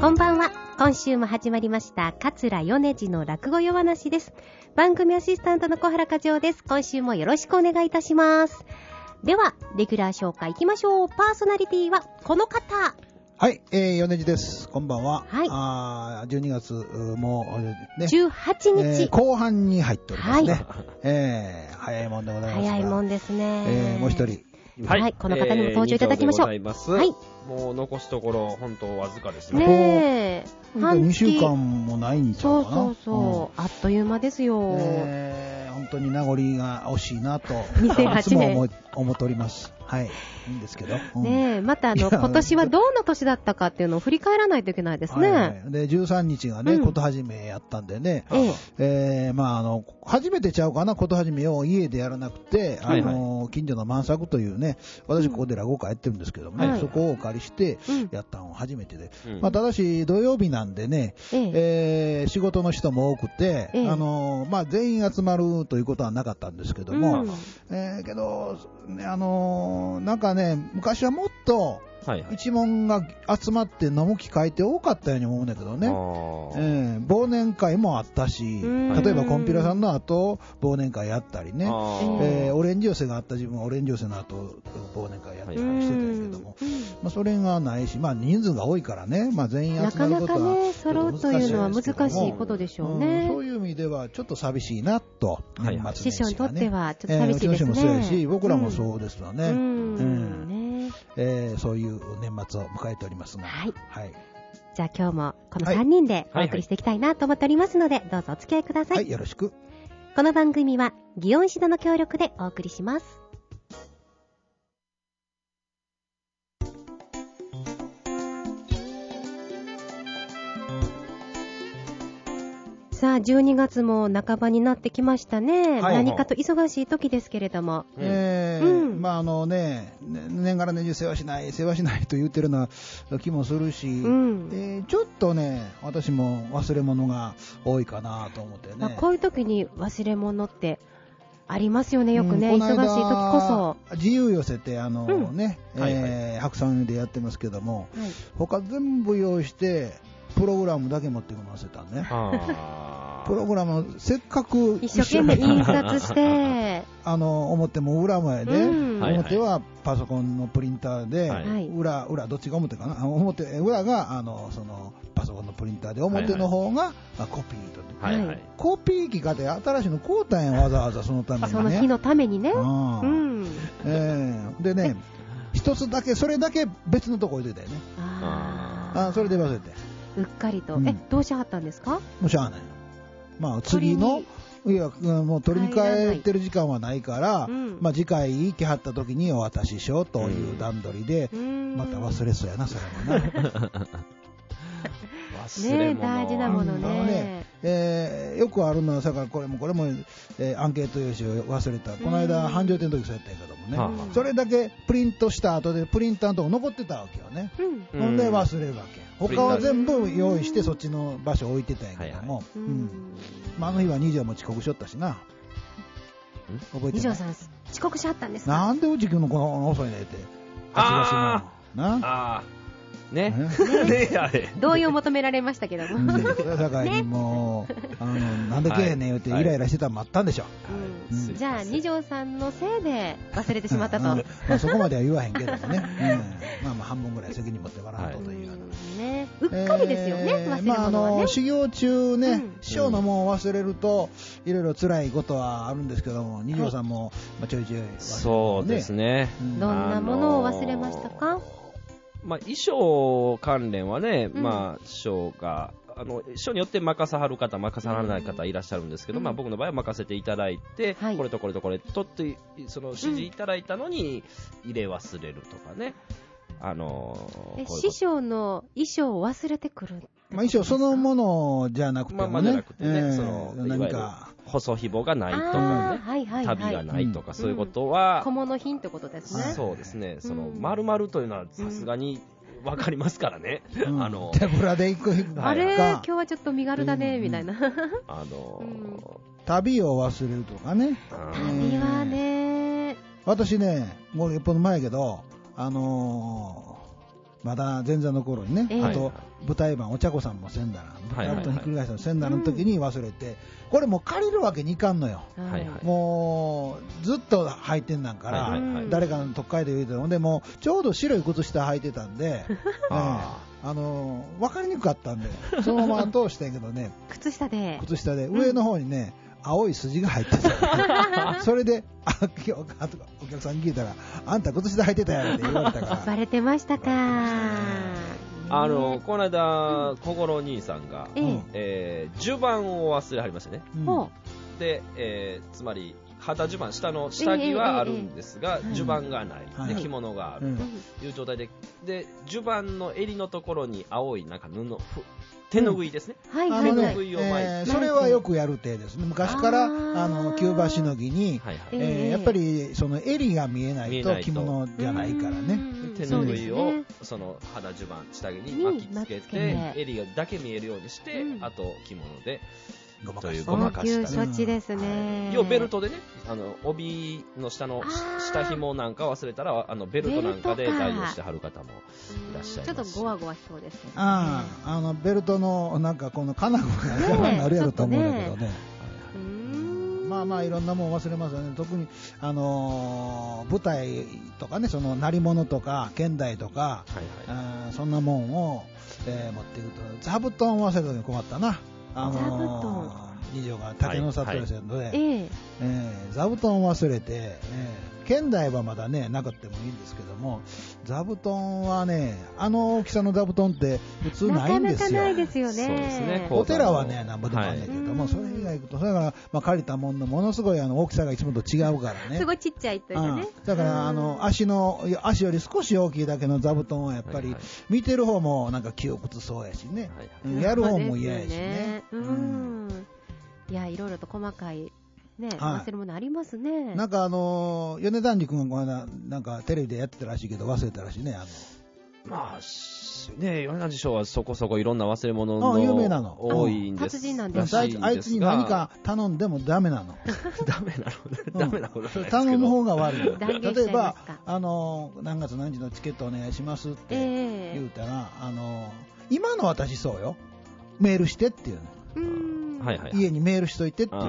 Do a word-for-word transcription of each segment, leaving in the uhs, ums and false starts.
こんばんは。今週も始まりました桂米次の落語夜話です。番組アシスタントの小原和夫です。今週もよろしくお願いいたします。ではレギュラー紹介いきましょう。パーソナリティはこの方。 はい、えー、米次です。こんばんは。 はい。 あじゅうにがつもうね、 じゅうはちにち、 えー、後半に入っておりますね。 はい、 えー、早いもんでございますが。 早いもんですね。 えー、もう一人。 はい、はい、この方にも登場いただきましょう。 えー、ございます。 はい。 もう残すところ本当わずかですね。 ねえ。 にしゅうかんもないんちゃうかな。 そうそうそう、うん、あっという間ですよ。 えー、本当に名残が惜しいなとにせんはちねんいつも思っております。はい、いいんですけど。うん、 ねえ、またあの今年はどんな年だったかっていうのを振り返らないといけないですね。 はいはい、でじゅうさんにちがね、 うん、 ことはじめやったんでね、 えええー、まああの初めてちゃうかな、ことはじめを家でやらなくて、あの、はいはい、近所の万作というね、私ここで落語会やってるんですけどもね、うん、そこをお借りしてやったの初めてで、うん、まあただし土曜日なんでね、えええー、仕事の人も多くて、ええ、あのまあ全員集まるということはなかったんですけども、うん、えー、けど、ね、あのなんかね、昔はもっと一門が集まって飲む機会って多かったように思うんだけどね、えー、忘年会もあったし、例えばコンピラさんの後忘年会やったりね、えー、オレンジ寄せがあった自分はオレンジ寄せの後忘年会やったりしてたんやけども、まあ、それがないし、まあ、人数が多いからね、まあ、全員集まることはなかなかね揃うというのは難しいことでしょうね、 うん、そういう意味ではちょっと寂しいなと、 はいはい、師匠にとってはちょっと寂しいですね、 えー、うちの師匠もそうやし僕らもそうですわね、 うんうんねえー、そういう年末を迎えておりますが、 はいはい、 じゃあ今日もこのさんにんでお送りしていきたいなと思っておりますので、どうぞお付き合いください。 はい、よろしく。 この番組は祇園シドの協力でお送りします。さあじゅうにがつも半ばになってきましたね、はい、何かと忙しい時ですけれども、 えーうん、まああのね年がら年中世話しない世話しないと言ってるような気もするし、うん、えー、ちょっとね私も忘れ物が多いかなと思ってね、 まあ、こういう時に忘れ物ってありますよね、よくね、うん、忙しい時こそ自由寄せてあの、うん、ね、えーはいはい、白山でやってますけども、はい、他全部用意してプログラムだけ持ってこませたね。プログラムせっかく一生懸命印刷してあの表も裏前で、うん、表はパソコンのプリンターで、はい、裏裏どっちが表かな、表裏があのそのパソコンのプリンターで表の方が、はいはい、まあ、コピーと、はいはい、コピー機かで新しいの買うたんや、わざわざそのためにね、 その日のためにね、 うんうんえー、でね一つだけそれだけ別のとこ置いといたよね。ああそれで忘れてうっかりと、うん、えどうしはったんですか。 もうしゃあない。まあ次のいやもう取りに帰ってる時間はないから、うん、まあ次回来はった時にお渡ししようという段取りで、うん、また忘れそうやなそれもな。 忘れ物ね大事なものね。うんねえー、よくあるのはさからこれもこれも、えー、アンケート用紙を忘れた。この間繁盛店の時そうやったんやけどもね、うん、それだけプリントした後でプリンターのとこ残ってたわけよね。うん、ほんで忘れるわけ。他は全部用意してそっちの場所置いてたんやけども、はいはいうんまあ、あの日は二条も遅刻しよったしな。 覚えて二条さん遅刻しはったんですか。 なんでうちのこの遅いねってああなあねねあれ同意を求められましたけども、 だからにもう、ね、あのなんでけえへんねん言うてイライラしてたのもあったんでしょ、はいうん、じゃあ二条さんのせいで忘れてしまったと、うんまあ、そこまでは言わへんけどもね、うん、まあまあ半分ぐらい責任持ってもらわんとというような、 はいね、うっかりですよね、えー、忘れ物はね、まあ、あの修行中ね、うん、師匠のもんを忘れるといろいろ辛いことはあるんですけども、二条さんも、まあ、ちょいちょい忘れる、ね、 そうですね、 うん、どんなものを忘れましたか。 まあ、衣装関連はね、うん、まあ、師匠が、あの、師匠によって任さはる方、任さはらない方いらっしゃるんですけど、うん、まあ、僕の場合は任せていただいて、はい、これとこれとこれとって、その指示いただいたのに入れ忘れるとかね。あのー、 え師匠の衣装を忘れてくる、 まあ、衣装そのものじゃなくてもね、 まあ、まあ、じゃなくてね、 えー、 その何か細ひぼがないとかね、 はいはいはい、 旅がないとか、うん、そういうことは、 小物品ってことですね。 そうですね、その丸々というのはさすがにわかりますからね、 うん、あの手ぶらで行く、 あれ今日はちょっと身軽だね、うん、みたいなあのーうん、 旅を忘れるとかね。 旅はね、 私ねもうよっぽど前やけど、あのー、 まだ前座の頃にね、 えー、 あと舞台版お茶子さんもせんだら、はいはいはい、ひっくり返したのせんだらの時に忘れて、うん、これもう借りるわけにいかんのよ、はいはい、もうずっと履いてんなんから、はいはいはい、誰かの特会で言うてのでもちょうど白い靴下履いてたんで、ああの分かりにくかったんでそのまま通してんけどね靴下で靴下で上の方にね、うん、青い筋が入ってたそれであ今日お客さんに聞いたらあんた靴下履いてたやろって言われたからバレてましたか。 あのこの間小五郎兄さんが、うんえー、襦袢を忘れはりましたね、うん、で、えー、つまり肌襦袢下の下着はあるんですが、えーえー、襦袢がない、はい、で着物があるという状態で、で襦袢の襟のところに青いなんか布手ぬぐいですね、うんはいはいはい、手ぬぐいを巻いて、えー、 それはよくやる手ですね。昔からあのキューバしのぎに、はいはいえー、やっぱりその襟が見えないと着物じゃないからね。 手ぬぐいを そ,、ね、その肌襦袢下着に巻きつけて襟だけ見えるようにして、うん、あと着物でというごまかした応急処置ですね。 要ベルトでね、あの帯の下の下紐なんか忘れたらあのベルトなんかで代用してはる方もいらっしゃいます。 ちょっとゴワゴワしそうですね。 ああ、あのベルトのなんかこの金具が邪魔になるやろと思うんだけどね。まあまあいろんなもん忘れますよね。特にあのー、舞台とかね、その鳴り物とか剣台とか、はいはい、あそんなもんを、えー、持っていくと座布団忘れた時に困ったな。あのー、二条が竹の里ですので、はいはいえー、座布団忘れて、えー、剣台はまだねなかったもいいんですけども、座布団はねあの大きさの座布団って普通ないんですよ。 なかなかないですよね。 そうですね。 お寺はねなんぼでもあるんだけども、はい、それ以外行くとそれから、まあ、借りたもんのものすごいあの大きさがいつもと違うからね。 すごいちっちゃいというね。 だからあの足の足より少し大きいだけの座布団はやっぱり、はいはい、見てる方もなんか窮屈そうやしね、はいはい、やる方も嫌やしね。 うん、いやいろいろと細かいね、はい、忘れ物ありますね。 なんかあの米團次君がこの間なんかテレビでやってたらしいけど忘れたらしいね。あのまあね、米團次師匠はそこそこいろんな忘れ物の有名なの多いんです。 達人なんです。 あいつに何か頼んでもダメなの。 ダメなの。ダメなことないですけど。 頼む方が悪いの。例えばあの何月何日のチケットお願いしますって言うたら、えー、あの今の私そうよ。メールしてっていうの。 うんはいはいはい、 家にメールしといてっていう、うん、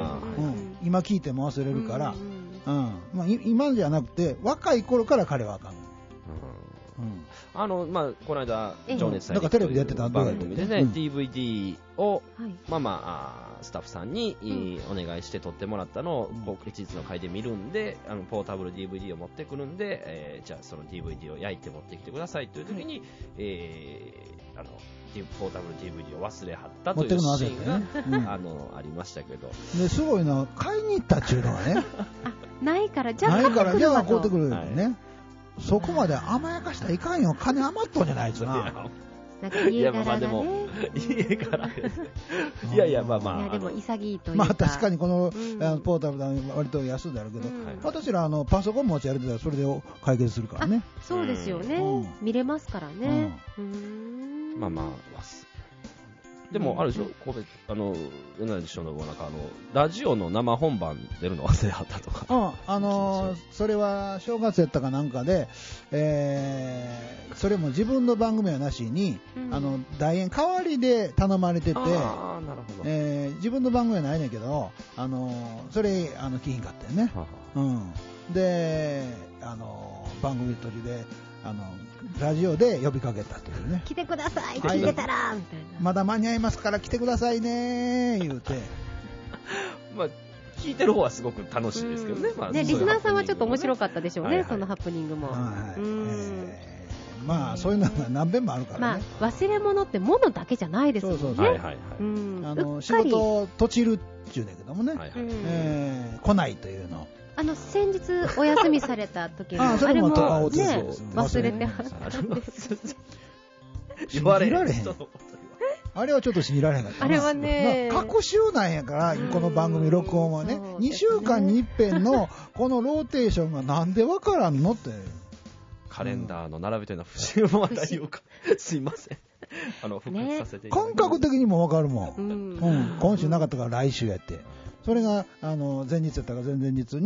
今聞いても忘れるから、うんうんまあ、今じゃなくて若い頃から彼はあかん、うんうん、あのまあこの間情熱大陸テレビでやってた番組でね、うん、ディーブイディー を、はい、まあまあスタッフさんに、うん、お願いして撮ってもらったのを僕一日の会で見るんで、あのポータブル ディーブイディー を持ってくるんで、えー、じゃあその ディーブイディー を焼いて持ってきてくださいという時に、はいえー、あのポータブル ディーブイディー を忘れはったというシーンが、ねうん、あのありましたけど、 ですごいな買いに行ったっていうのはねあないからじゃあないからじゃあ買ってくるよね、はい、そこまで甘やかしたらいかんよ。金余っとんじゃないですな。 なんか家柄がね、いやまあでも家柄ですいやいやまあまあいやでも潔いというか、 まあ確かにこの、うん、あのポータブルは割と安いだろうけど、うん、私らあのパソコン持ち歩いてたらそれで解決するからね。 そうですよね、うん、見れますからね、うん、うーんまあまあでもあるでしょ、神戸あの米團師匠のなんかあのラジオの生本番出るの忘れはったとか、 うんあのー、それは正月やったかなんかで、えー、それも自分の番組はなしに、うん、あの代演代わりで頼まれてて、 あなるほど、 えー、自分の番組はないねんけど、あのー、それあの聞いんかったよね、ははうん、であのー、番組途中であのラジオで呼びかけたというね、 来てください聞いてたら、はい、みたいな、 まだ間に合いますから来てくださいね言うてまあ聞いてる方はすごく楽しいですけどね、まあ、 ねリスナーさんはちょっと面白かったでしょうね、はいはい、そのハプニングも、はいはいうんえー、まあそういうのが何遍もあるからね、 まあ、忘れ物って物だけじゃないですもんね。 そうそうそう、はいはいはい、うんあの仕事とちるっていうんだけどもね、はいはいえー、来ないというのあの先日お休みされた時のあ, あれもね忘れてはったんです信じられへんあれはちょっと信じられへんかったな。 あれはね隔週なんやからこの番組録音はねにしゅうかんに一遍のこのローテーションがなんでわからんのってカレンダーの並べてるのは不思議もまた言うかすいませんあの復活させていただきます、 ね、感覚的にもわかるもん、うんうん、今週なかったから来週やってそれがあの前日やったか前々日に、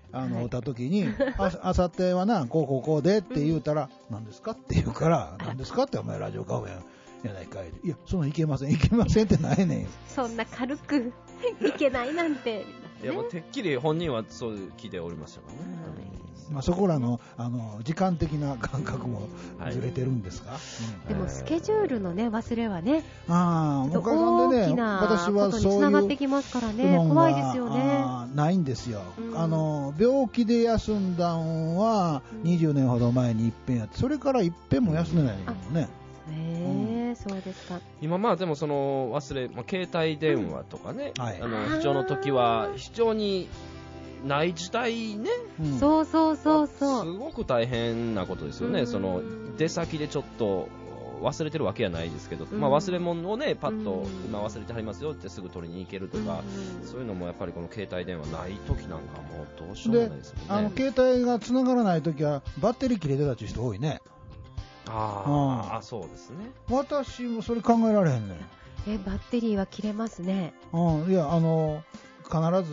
あの、会った時に、あ、あさってはな、こうこうこうでって言うたら、何ですかって言うから、何ですかってお前ラジオ買うやん。やないかい。いや、そんなんいけません、いけませんってないねん。 そんな軽くいけないなんて。 いや、もうてっきり本人はそう聞いておりましたからね。 まあ、そこらの、あの時間的な感覚もずれてるんですか、はいうん、でもスケジュールの、ね、忘れはね、 あ大きなことにつながってきますからね、 怖いですよね。 ないんですよ、うん、あの病気で休んだんはにじゅうねんほど前に一遍やって、それから一遍も休んでないのね。 へえ、そうですか。 今まあでもその忘れ、まあ、携帯電話とかね、うん、はい、あの非常の時は非常にない時代ね、 うん、そうそうそうそう、 すごく大変なことですよね、うん、その出先でちょっと忘れてるわけはないですけど、うん、まあ、忘れ物をねパッと今忘れてはりますよってすぐ取りに行けるとか、うん、そういうのもやっぱりこの携帯電話ない時なんかもうどうしようもないですもんね。 あの携帯が繋がらない時はバッテリー切れてたっていう人多いね。 あ、うん、あ、そうですね。 私もそれ考えられへんねん。 え、バッテリーは切れますね。 うん、いや、あの必ず、うん、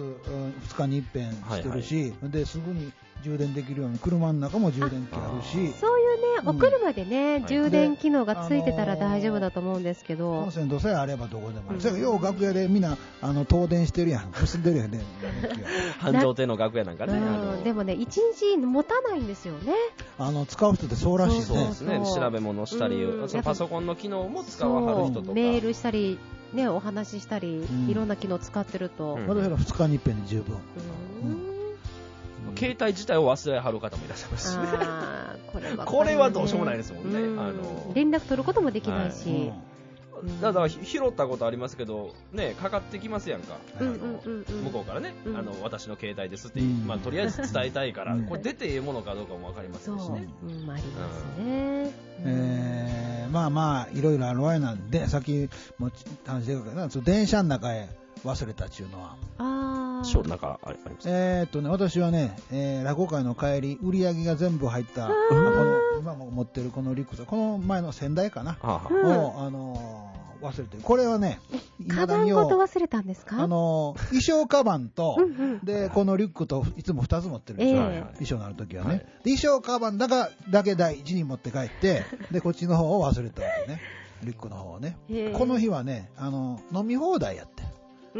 ふつかに一遍してるし、はいはい、ですぐに充電できるように車の中も充電器あるし、 そういうね、お車でね、うん、充電機能がついてたら大丈夫だと思うんですけど、 コンセントさえあればどこでもある。それからよう楽屋でみんなあの東電してるやん、結んでるやんね。 繁盛亭の楽屋なんかね、 うん、でもね一日持たないんですよね。 あの使う人ってそうらしいね。 そうですね。調べ物したり、うん、そのパソコンの機能も使わはる人とか、 メールしたりね、お話ししたり、うん、いろんな機能使ってると、 うん、私はふつかに一遍で十分。 うん、 携帯自体を忘れはる方もいらっしゃいますしね。 あこれは、ね、 これはどうしようもないですもんね。 うん、 あの連絡取ることもできないし、はい、 うん、だから拾ったことありますけど、ね、かかってきますやんか、 うんうんうんうん、 向こうからね、 うん、 あの私の携帯ですって、うん、まあ、とりあえず伝えたいから、うん、これ出ていいものかどうかも分かりませんしね。 そう、うん、ありますね。 えー、まあまあいろいろあるわけなんで、さっきも話してるけど、電車の中へ忘れたっていうのは、 あショーの中あります。 えーっとね、私はね、えー、落語会の帰り、売り上げが全部入った、この今も持ってるこのリュック、この前の先代かな、 はあ、 を、あのー、忘れてる。これはね、 カバンごと忘れたんですか？ あのー、衣装カバンと、うんうん、で、このリュックといつもふたつ持ってるんですよ、えー、衣装になるときはね、はい、で。衣装カバンだがだけ第一に持って帰って、で、こっちの方を忘れたわけね。リュックの方をね。えー、この日はね、あの、飲み放題やって。 うん、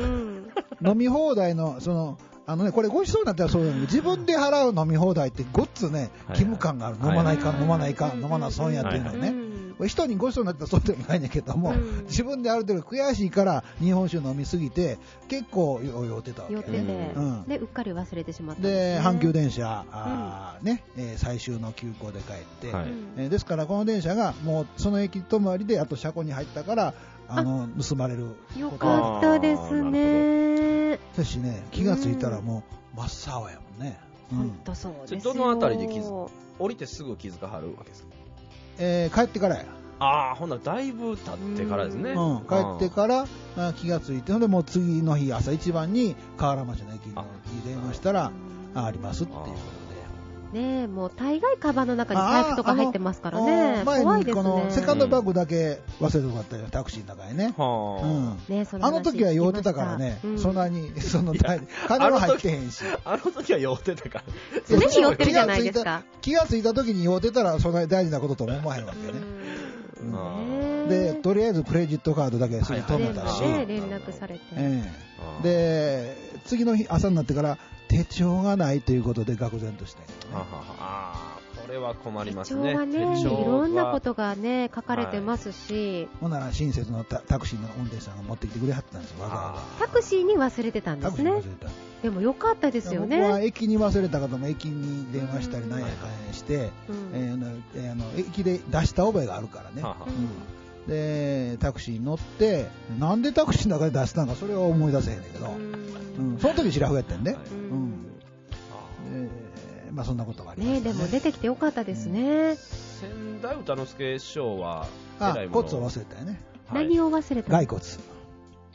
飲み放題の、その、あのね、これごちそうになったらそうだけど、自分で払う飲み放題ってごっつね、義務感がある。飲まないかん、飲まないかん、飲まな損やっていうのね。人にごちそうになったらそうでもないんだけども、うん、自分である程度悔しいから日本酒飲みすぎて、結構酔ってたわけ。 酔ってて、うん、で、うっかり忘れてしまったんですね。で、阪急電車、あ、ね、えー、最終の急行で帰って、はい、えー、ですからこの電車がもうその駅止まりで、あと車庫に入ったから、あの盗まれる。 よかったですね。 しかしね、気がついたらもう真っ青やもんね。 本当、うん、そうですよ。 どのあたりで気づ降りてすぐ気づかはるわけですか？ えー、帰ってからや。 ああ、ほんならだいぶ経ってからですね。 うん、帰ってからあ気がついて、ほんでもう次の日朝一番に河原町の駅に電話したら あ, あ, ありますっていうことで。 ねえ、もう大概カバンの中に財布とか入ってますからね。 前にこのセカンドバッグだけ忘れてもらったよ、タクシーの中にね。うん、ね、そのあの時は酔ってたからね、うん、そんなにその金は入ってへんし。 あの時は酔ってたから。 常に酔ってるじゃないですか。 気がついた時に酔ってたらそんなに大事なことと思わへんわけね。うん、でとりあえずクレジットカードだけすぐ止めたし、 はいはい、連絡されて、 えー、で次の日朝になってから手帳がないということで愕然として、ね、 はははあこれは困りますね。 手帳はね、いろんなことがね書かれてますし、はい、 ほんなら親切の タ, タクシーの運転手さんが持ってきてくれはったんですよ。わざわざタクシーに忘れてたんですね。でもよかったですよね。 僕は駅に忘れた方も駅に電話したり何やかんやして、うんえーえー、あの駅で出した覚えがあるからね、ははうん、でタクシーに乗ってなんでタクシーの中で出したのかそれは思い出せへんねんけど、うんうん、その時シラフやったんで、はいうんえーまあ、そんなことがありましたね。 ねでも出てきてよかったですね。 仙台歌之助師匠はあ骨を忘れたよね。 何を忘れたの？ 骸骨。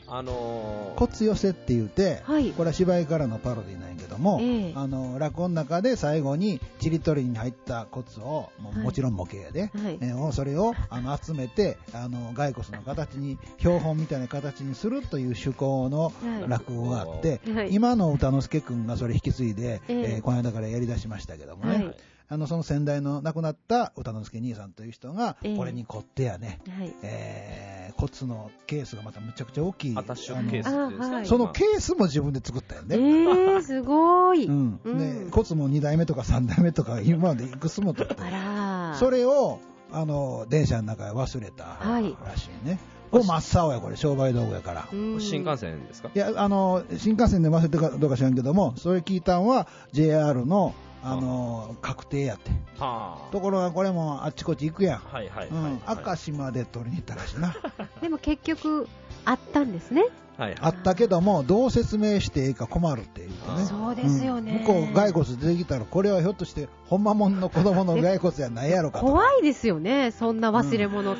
あのー、 骨寄せって言うて、はい、これは芝居からのパロディなんやけども、えー、あの落語の中で最後にちりとりに入った骨を も, もちろん模型やで、はいえー、それをあの集めてあの骸骨の形に標本みたいな形にするという趣向の落語があって、はい、今の歌之助君がそれ引き継いで、えーえー、この間からやり出しましたけどもね、はいあのその先代の亡くなった歌之助兄さんという人がこれに凝ってやね、えーはいえー、骨のケースがまたむちゃくちゃ大きいアタッションケースっていうんですか、 はい、そのケースも自分で作ったよね、 えー、すごい、 うんうん、で骨もにだいめとかさんだいめとか今までいくつも取ってそれをあの電車の中で忘れたらしいね、はい、真っ青やこれ商売道具やから新幹線ですか？ いやあの新幹線で忘れてかどうか知らんけどもそれ聞いたんは ジェイアール のあのー、確定やって、はあ、ところがこれもあっちこっち行くやん、はいはいはいはい、明石まで取りに行ったらしいなでも結局あったんですね、 はいはい、あったけどもどう説明していいか困るっていうかねそうですよね、 うん、向こう骸骨出てきたらこれはひょっとしてほんまもんの子供の骸骨じゃないやろかと怖いですよねそんな忘れ物って、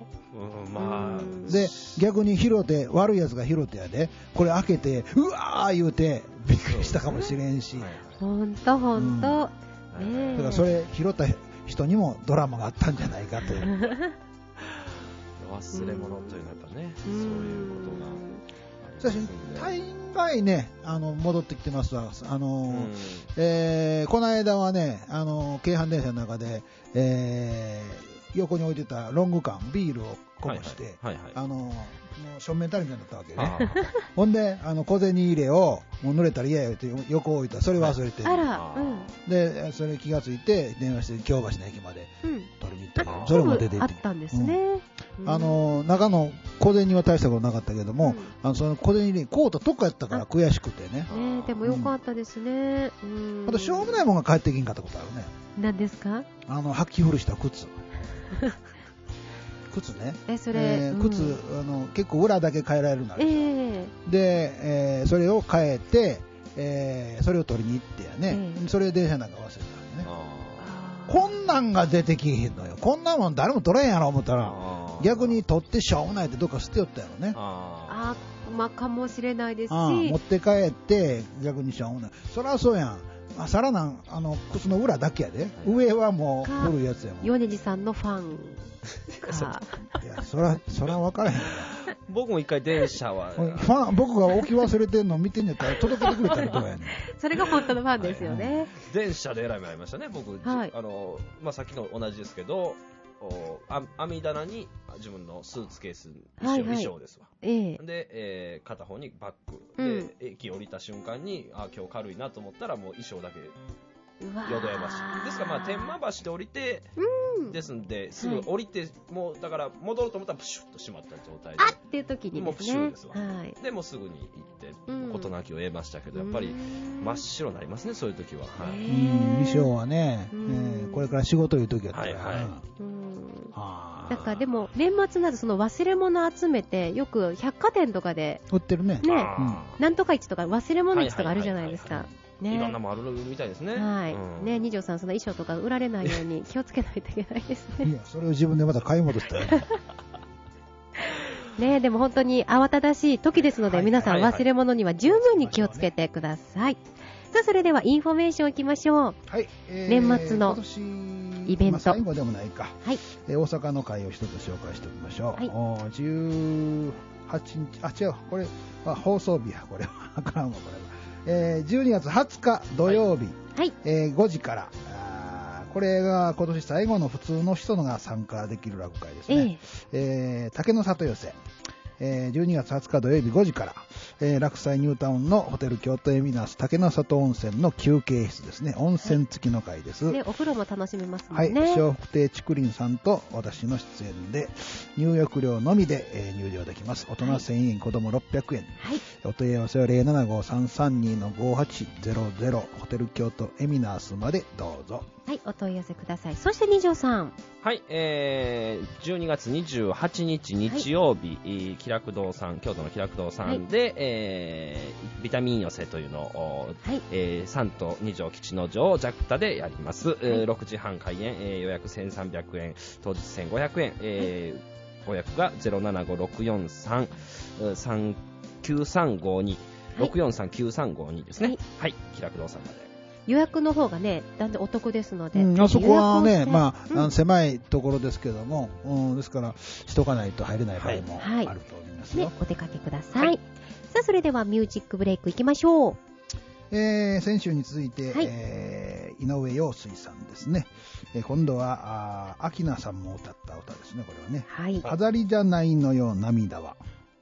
うんうんまあ、で逆に拾って悪いやつが拾ってやでこれ開けてうわー言うてびっくりしたかもしれんし、 ほんとほんと、 うん、ね、だからそれ拾った人にもドラマがあったんじゃないかという忘れ物というのはやっぱね、うん、そういうことがしかし大概ねあの戻ってきてますわあの、うんえー、この間はねあの京阪電車の中で、えー、横に置いてたロング缶ビールをこぼして、はいはいはいはい、あのもう正面たりみたいになったわけねほんであの小銭入れをもう濡れたら嫌やよって横置いたそれ忘れてる、はい、あら、うん、でそれ気がついて電話して京橋の駅まで取りに行ったけど、うん、それも出ていてあったんですね、 うん、あの中の小銭は大したことなかったけども、うん、あのその小銭入れ買うたとこやったから悔しくてね、 ねでもよかったですね、 うん、あとしょうもないものが帰ってきんかったことあるね。 何ですか？ あの履き古した靴靴ねえそれ、 えー、靴、うん、あの結構裏だけ変えられるな、えー、で、えー、それを変えて、えー、それを取りに行ってやね、えー、それで電車なんか忘れたんでねこんなんが出てきへんのよこんなもん誰も取れんやろ思ったら逆に取ってしょうもないってどっか捨てよったやろねああまあかもしれないですし持って帰って逆にしょうもないそりゃそうやんあさらなんあの靴の裏だけやで上はもう古いやつやもん米次さんのファンかいやそらそら分からへん僕も一回電車はファン僕が置き忘れてんの見てんやったら届けてくれたらどうやねんそれが本当のファンですよね、はいはい、 電車で選びありましたね僕、はいあのまあ、さっきの同じですけど網棚に自分のスーツケース衣装、はいはい、衣装ですわ、えー、で、えー、片方にバッグ、うん、で駅降りた瞬間にあ今日軽いなと思ったらもう衣装だけ淀屋橋ですからまあ天満橋で降りて、うん、ですんですぐ降りて、はい、もうだから戻ろうと思ったらプシュッと閉まった状態であっていう時にですねもうプシュッですわ、はい、でもうすぐに行って事なきを得ましたけど、やっぱり真っ白になりますねそういう時は、はい、 うん衣装はね、えー、これから仕事いう時やったら、はいはい、 うんはなんかでも年末になるとその忘れ物集めてよく百貨店とかで売ってるねね、うん、なんとか市とか忘れ物市とかあるじゃないですかね、 いろんなもあるみたいですね。 はい。うん、ね、二条さん、その衣装とか売られないように気をつけないといけないですね。 いや、それを自分でまた買い戻したよ。 ね、でも本当に慌ただしい時ですので、はい、皆さん忘れ物には十分に気をつけてください。さあ、それではインフォメーションいきましょう。はい。えー、年末のイベント。まあ、 最後でもないか。はい。えー、大阪の会を一つ紹介しておきましょう。はい。おじゅうはちにち、あ、違う、これは放送日や、これは。あかんわ、これは。えー、じゅうにがつはつか土曜日、はいえー、ごじからあこれが今年最後の普通の人のが参加できる落語会ですね、えーえー、竹の里寄せ、えー、じゅうにがつはつか土曜日ごじから、えー、落西ニュータウンのホテル京都エミナス竹の里温泉の休憩室ですね温泉付きの会です、 ね、お風呂も楽しめますもんね。 はい、笑福亭竹林さんと私の出演で入浴料のみで、えー、入場できます。大人せんえん、はい、子供ろっぴゃくえん、はい、お問い合わせは ゼロななごさんさんにのごはちゼロゼロ ホテル京都エミナスまでどうぞ。 はい、お問い合わせください。そして二条さん、 はい、えー、じゅうにがつにじゅうはちにち日曜日、はい、喜楽堂さん、京都の喜楽堂さんで、はいえー、ビタミン寄せというのを、はいえー、さんと二条吉之丞ジャクタでやります、はいえー、ろくじはん開演、えー、予約せんさんびゃくえん、当日せんごひゃくえん、えーはい、ご予約が ゼロななごろくよんさんさんきゅうさんごに、ろくよんさんきゅうさんごにですね。はい、はい、喜楽堂さんまで。 予約の方がね、だんだんお得ですので。 うん、あそこはね、まあ、うん、あの狭いところですけども、うん、ですから、しとかないと入れない場合もあると思いますよ。 はいはい、ね、お出かけください。はい、さあ、それではミュージックブレイクいきましょう。 えー、先週に続いて、はい、えー、井上陽水さんですね。えー、今度は、あ、秋菜さんも歌った歌ですね、これはね。はい。飾りじゃないのよ、涙は。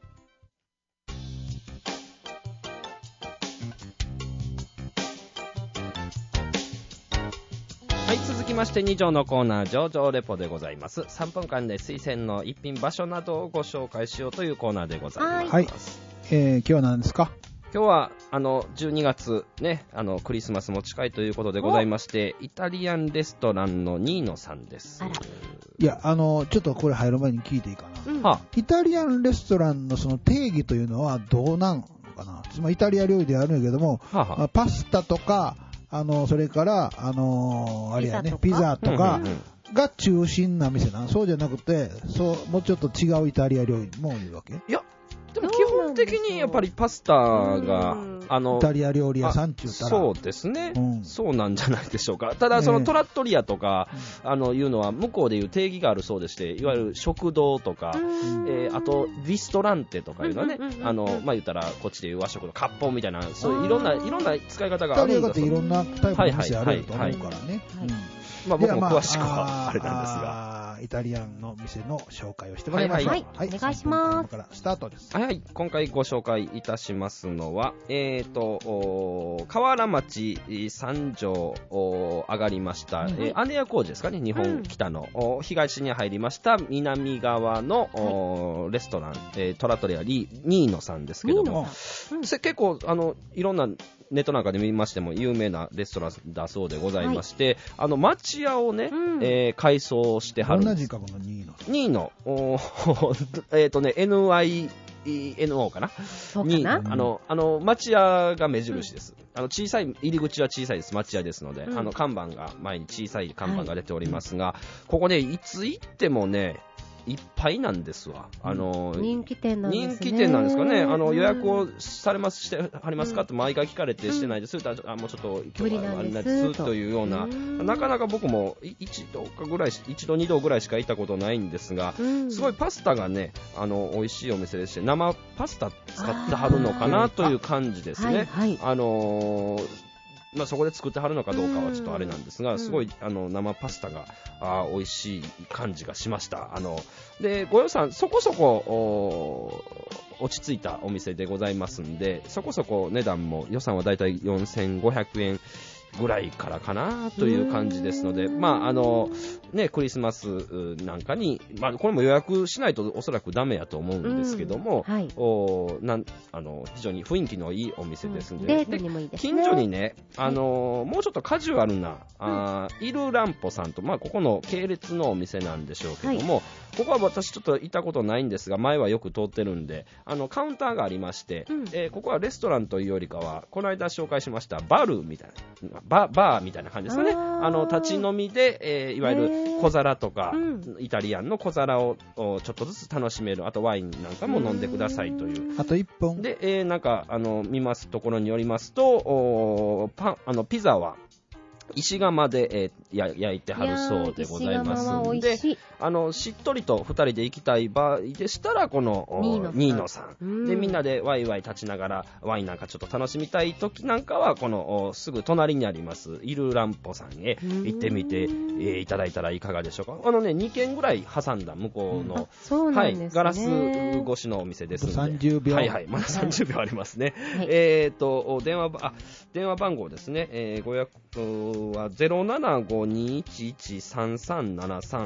はい、続きましてに条のコーナー、上々レポでございます。さんぷんかんで推薦の一品場所などをご紹介しようというコーナーでございます。 はい。えー、今日は何ですか？ 今日はあのじゅうにがつね、あのクリスマスも近いということでございまして、イタリアンレストランのニーノさんです。 いや、あのちょっとこれ入る前に聞いていいかな、うん、イタリアンレストランのその定義というのはどうなんのかな。つまりイタリア料理であるんやけども、ははパスタとか、あのそれからあのー、あれやね、ピザとかが中心な店なの。そうじゃなくて、そうもうちょっと違うイタリア料理もいるわけ？ いや、でも基本的にやっぱりパスタが、あの、 イタリア料理屋さんって言ったら。 そうですね、うん。そうなんじゃないでしょうか。ただ、そのトラットリアとか、えー、あの、いうのは向こうでいう定義があるそうでして、いわゆる食堂とか、えー、あと、リストランテとかいうのはね、あの、まあ、言ったら、こっちでいう和食の割烹みたいな、そういういろんな、いろんな使い方があるんだそうです。 イタリアっていろんなタイプの店あると思うからね。 まあ、僕も詳しくはあれなんですが。 イタリアンの店の紹介をしてもらいましょう。 はいはいはい、お願いします。 からスタートです。 はいはい、今回ご紹介いたしますのは、えーと、河原町三条上がりました、はい、えー、姉屋工事ですかね、日本北の、うん、東に入りました南側の、はい、レストラン、えー、トラトリアリニーノさんですけども、うん、結構あのいろんなネットなんかで見ましても有名なレストランだそうでございまして、はい、あの町屋をね、うん、えー、改装してはるんです。 同じ角のニーノ。 ニーノ、えっとね エヌアイエヌオー かな。 そうかな。 にあのあの町屋が目印です。うん、あの小さい入り口は小さいです。町屋ですので、うん、あの看板が前に小さい看板が出ておりますが、はい、ここねいつ行ってもね。いっぱいなんですわ。あの人気店なんですね。 人気店なんですかね。あの予約をされますしてはりますかって毎回聞かれてしてないです。うん、あもうちょっと今日はあれなんですというような、なかなか僕も一度かぐらい一度二度ぐらいしか行ったことないんですが、うん、すごいパスタがねあの美味しいお店でして生パスタ使ってはるのかなという感じですね。はいはい、あのーまあ、そこで作ってはるのかどうかはちょっとあれなんですが、すごいあの生パスタがあ美味しい感じがしました。あのでご予算そこそこ落ち着いたお店でございますんで、そこそこ値段も予算はだいたいよんせんごひゃくえんぐらいからかなという感じですので、まああのねクリスマスなんかに、まあこれも予約しないとおそらくダメやと思うんですけども、うんはい、おなんあの非常に雰囲気のいいお店ですので、うん、 デートにもいいですね。 近所にねあの、はい、もうちょっとカジュアルなあ、うん、イルランポさんと、まあここの系列のお店なんでしょうけども、はい、ここは私ちょっと行ったことないんですが前はよく通ってるんで、あのカウンターがありまして、うん、えー、ここはレストランというよりかはこの間紹介しましたバルみたいなバ, バーみたいな感じですかね。あの立ち飲みで、えー、いわゆる小皿とか、うん、イタリアンの小皿をちょっとずつ楽しめる、あとワインなんかも飲んでくださいという。 あといっぽんで、えー、なんかあの見ますところによりますとおパンあのピザは石窯で、えー、や焼いてはるそうでございますので、あのしっとりとふたりで行きたい場合でしたらこのニーノさんでみんなでワイワイ立ちながらワインなんかちょっと楽しみたい時なんかはこのすぐ隣にありますイルランポさんへ行ってみて、えー、いただいたらいかがでしょうか。あのねにけんぐらい挟んだ向こうの、 うんはい、 ガラス越しのお店ですのでさんじゅうびょうはいはいまださんじゅうびょうありますね。はい、えーと電話あ電話番号ですね、えー、ご予約は ゼロななごにいちいちさんさんななさん、うん、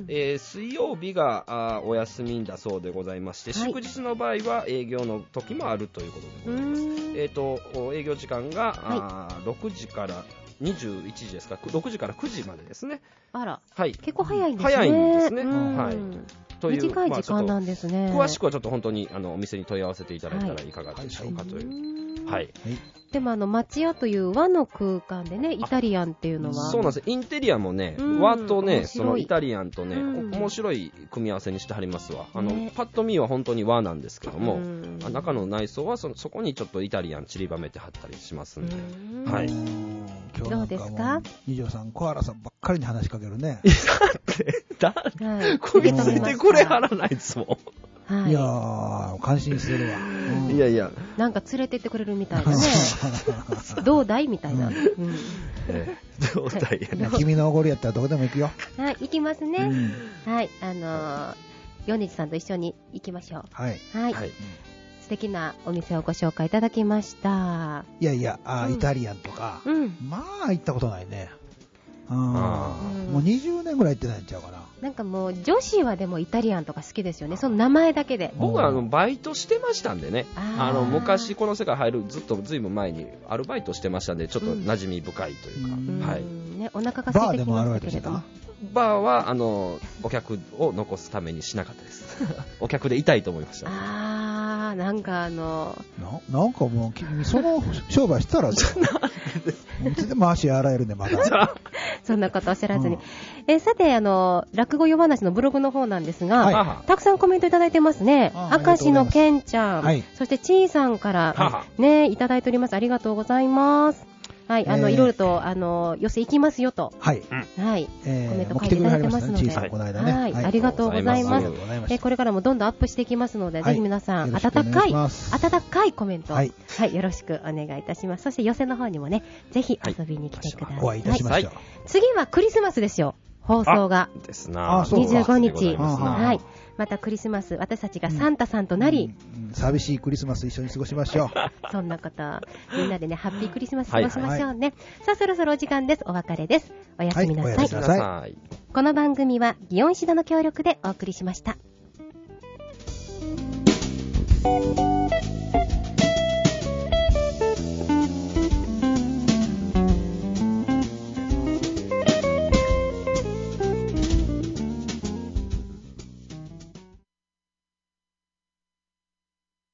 えー、水曜日があお休みだそうでございまして、はい、祝日の場合は営業の時もあるということでございます。えーと営業時間が、はい、あろくじからにじゅういちじですか、ろくじからくじまでですね。 あら、 はい、 結構早いんですね。 早いんですね。はい。 という短い時間なんですね。 まあ、詳しくはちょっと本当にあのお店に問い合わせていただいたらいかがでしょうかという。 はい。 でもあの町屋という和の空間でね、イタリアンっていうのはそうなんです。インテリアもね、和とね、そのイタリアンとね、面白い組み合わせにしてはりますわ。あの、ね、パッと見は本当に和なんですけども、中の内装は そ, そこにちょっとイタリアン散りばめてはったりしますんで。んはい。 今日どうですか？ 二条さん、小原さんばっかりに話しかけるね。 だって、だって、はい、こいついてくれはらないですもん。 はい、 いやー、感心してるわ。 うん、いやいや。 なんか連れてってくれるみたいなね。どうだいみたいな。うんうんえー、どうだいやな。君のおごりやったらどこでも行くよ。 はい、行きますね。うん、はい、あのー、米津さんと一緒に行きましょう。 はい。 はい。はい、素敵なお店をご紹介いただきました。 いやいや、あ、うん、イタリアンとか、うん、まあ行ったことないね。ああ、もうにじゅうねんぐらい行ってないんちゃうかな。 なんかもう女子はでもイタリアンとか好きですよね。その名前だけで。 僕はあのバイトしてましたんでね。あの昔この世界入るずっとずいぶん前にアルバイトしてましたんで、ちょっと馴染み深いというか。うん、はい。 ね、お腹が空いてきましたけれども。 バーはあのお客を残すためにしなかったです。お客でいたいと思いました。 ああ、なんかあのな、なんかもう君その商売したらいつでも足洗えるねまだ。 そんなことおっしゃらずに。うん、えさてあの落語夜話のブログの方なんですが、はい、たくさんコメントいただいてますね。明石のけんちゃん、はい、そしてちいさんからねいただいております。ありがとうございます。はい、あの、えー、いろいろと、あの、寄せ行きますよと。 はい。 はい。えー、コメント書いていただいてますので。 はい、この間ね。 はい。ありがとうございます。えー、これからもどんどんアップしていきますので、はい、ぜひ皆さん、温かい、温かいコメント、はい、はい、よろしくお願いいたします。そして寄せの方にもね、ぜひ遊びに来てください。 お会いいたしましょう。 次はクリスマスですよ。放送が。 ですな。 にじゅうごにち。はい。またクリスマス、私たちがサンタさんとなり、 うんうん、寂しいクリスマス一緒に過ごしましょう。 そんなこと、みんなでね、ハッピークリスマス過ごしましょうね。はいはい、さあ、そろそろお時間です。お別れです。おやすみなさい。 はい、おやすみなさい。 この番組は、祇園シダの協力でお送りしました。